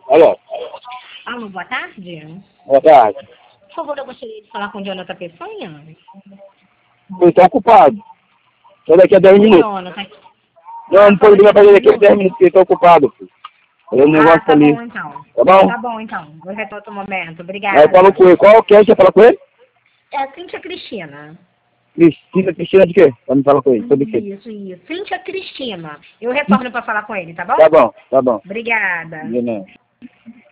Alô? Alô, boa tarde. Boa tarde. Por favor, eu gostaria de falar com o Jonathan Peçanha. Eu estou ocupado. Só daqui a 10 minutos. Jonathan. Não pode ligar pra ele daqui a 10 minutos, porque ele está ocupado, filho. Fazendo um negócio Tá ali. bom então. Tá bom? Tá bom então. Vou retornar outro momento. Obrigada. Aí falou com ele. Qual que é? Você falou com ele? É a Cíntia Cristina. Cristina de quê? Pra me falar com ele. Sobre o quê? Isso. Cíntia Cristina. Eu retorno para falar com ele, tá bom? Tá bom, tá bom. Obrigada. De nada.